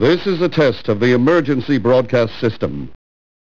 This is a test of the emergency broadcast system.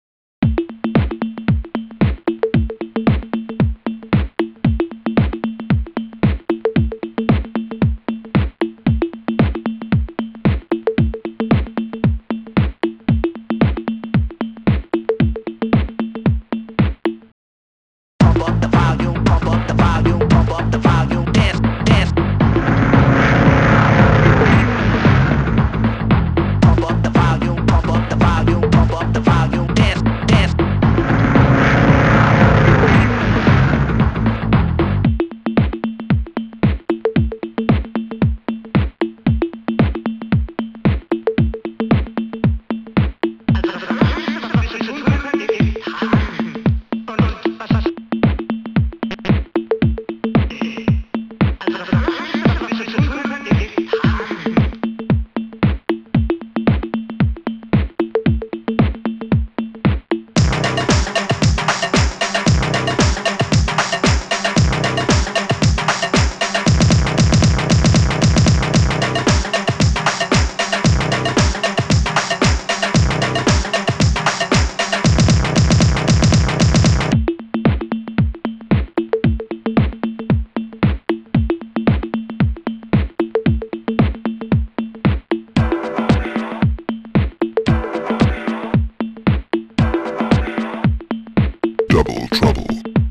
Double trouble.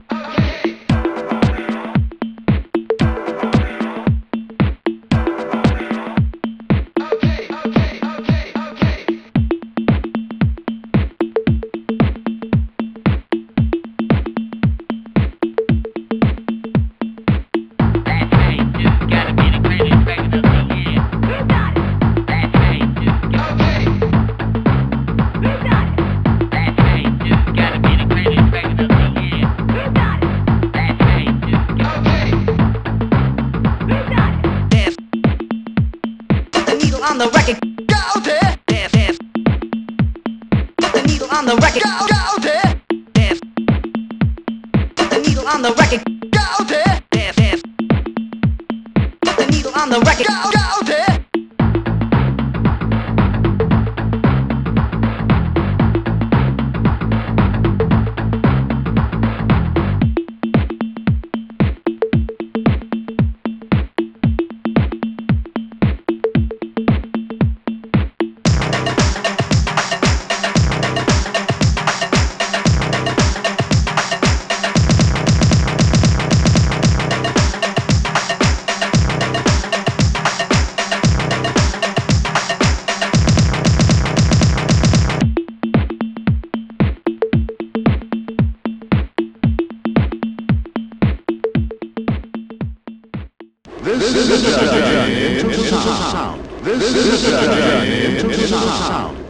On the record, go there, dance, dance. Put the needle on the record, go there, dance. Put the needle on the record, go there, dance, dance. Put the needle on the record, go there. This is the journey into sound. This is the journey into sound.